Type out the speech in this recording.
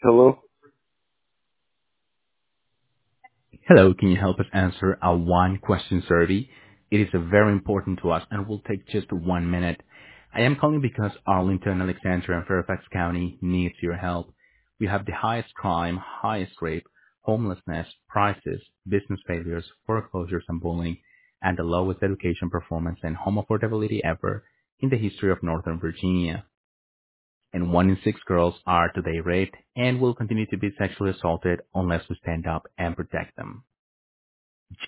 Hello? Hello, can you help us answer a one-question survey? It is very important to us and will take just 1 minute. I am calling because Arlington, Alexandria, and Fairfax County needs your help. We have the highest crime, highest rape, homelessness, prices, business failures, foreclosures, and bullying, and the lowest education performance and home affordability ever in the history of Northern Virginia. And 1 in 6 girls are today raped and will continue to be sexually assaulted unless we stand up and protect them.